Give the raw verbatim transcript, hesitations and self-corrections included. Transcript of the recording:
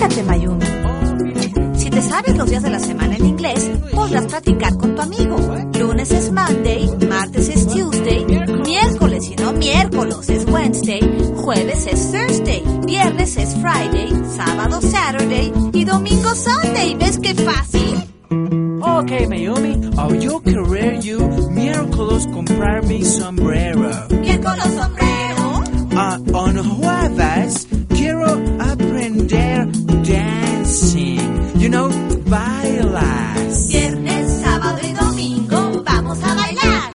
Fíjate, Mayumi. Si te sabes los días de la semana en inglés, podrás practicar con tu amigo. Lunes es Monday, martes es Tuesday, miércoles y no miércoles es Wednesday, jueves es Thursday, viernes es Friday, sábado Saturday y domingo Sunday. ¿Ves qué fácil? Okay, Mayumi, I'll yo querer you miércoles comprar mi sombrero. Miércoles